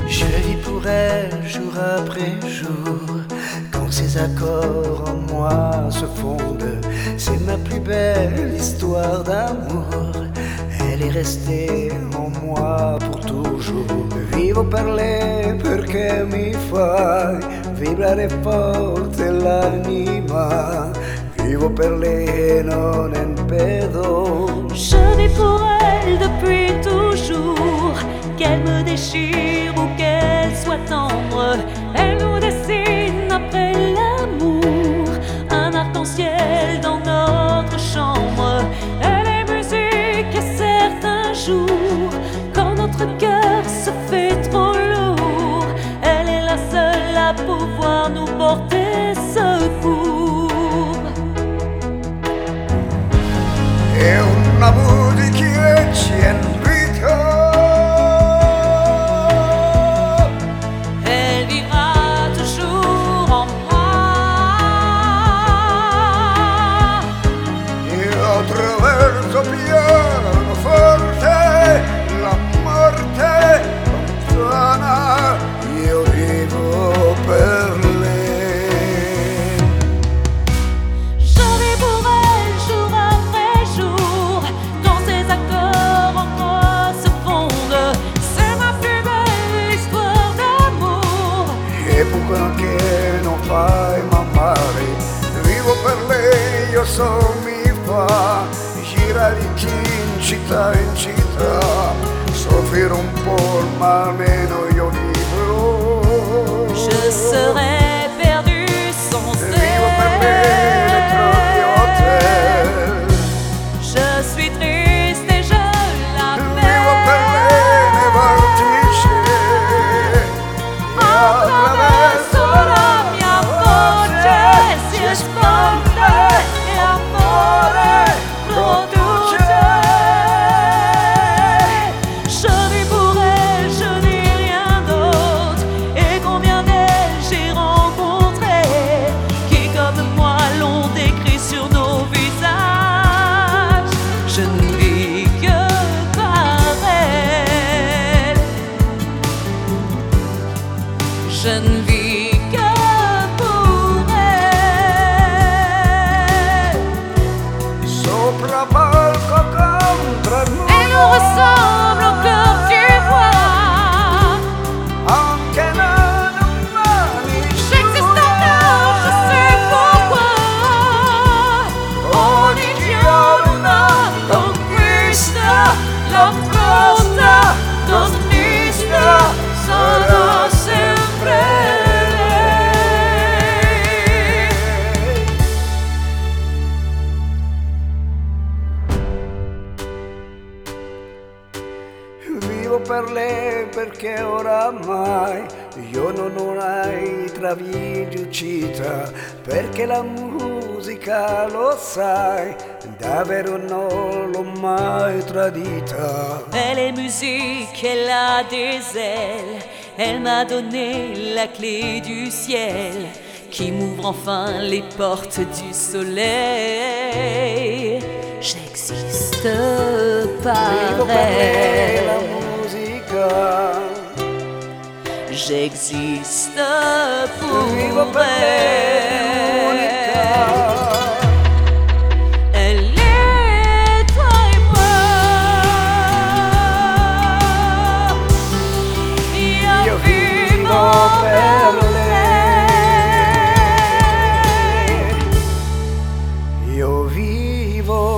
Je vis pour elle jour après jour. Quand ses accords en moi se fondent, c'est ma plus belle histoire d'amour. Elle est restée en moi pour toujours. Vivo per lei perché mi fai vibrare forte l'anima. Vivo per lei e non ne pedo. Je vis pour elle depuis toujours. Qu'elle me déchire ou qu'elle soit tendre, elle nous dessine après l'amour un arc-en-ciel dans notre chambre. Elle est musique à certains jours, quand notre cœur se fait trop lourd. Elle est la seule à pouvoir nous porter secours. È una musica che ci invita. Elle vivra toujours en moi. E attraverso pianoforte la morte lontana, io vivo per lei. Je vis pour elle jour après jour. Quand ses accords en moi se fondent, c'est ma plus belle histoire d'amour. E buco che non fai m'amare, vivo per lei, io so mi fa girare in città in città, soffrire un po' ma almeno io vivo. Je serais perdu sans Vivo per lei dentro gli hotel. Je suis triste et je Vivo per lei nei vortici e attraverso la mia voce si esponde e amore produce. Je vis pour elle, je n'ai rien d'autre. Et combien d'elles j'ai rencontrées qui comme moi l'ont écrit sur nos visages. Je ne vis que par elle. Je ne vis que pour elle. sopra palco contro il muro. Elle nous ressemble encore, tu vois. Anche le domani J'existe encore, je sais pourquoi. Ogni giorno conquista l'affronta, conquista, sarà sempre Vivo per lei perché oramai io non ho mai travigliucita, perché la musica lo sai, davvero non l'ho mai tradita. Elle est musique, elle a des ailes. Elle m'a donné la clé du ciel qui m'ouvre enfin les portes du soleil. J'existe par Vivo per lei la elle. musica. J'existe Vivo pour per lei elle. l'unica. Elle est toi et moi. Io vivo per lei. Io vivo